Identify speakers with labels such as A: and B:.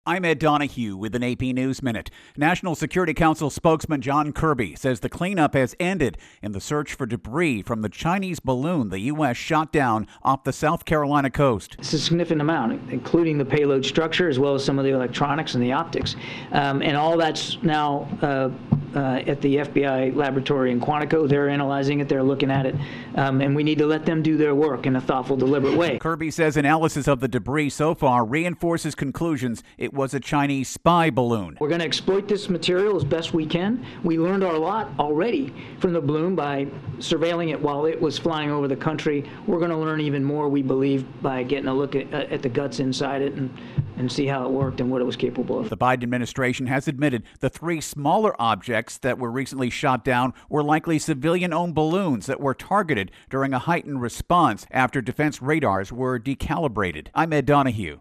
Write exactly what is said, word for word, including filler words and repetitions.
A: I'm Ed Donahue with an A P News Minute. National Security Council spokesman John Kirby says the cleanup has ended in the search for debris from the Chinese balloon the U S shot down off the South Carolina coast.
B: It's a significant amount, including the payload structure as well as some of the electronics and the optics. Um, and all that's now uh, uh, at the F B I laboratory in Quantico. They're analyzing it, they're looking at it, um, and we need to let them do their work in a thoughtful, deliberate way.
A: Kirby says analysis of the debris so far reinforces conclusions it was a Chinese spy balloon.
B: We're going to exploit this material as best we can. We learned our lot already from the balloon by surveilling it while it was flying over the country. We're going to learn even more, we believe, by getting a look at, at the guts inside it and, and see how it worked and what it was capable of.
A: The Biden administration has admitted the three smaller objects that were recently shot down were likely civilian-owned balloons that were targeted during a heightened response after defense radars were decalibrated. I'm Ed Donahue.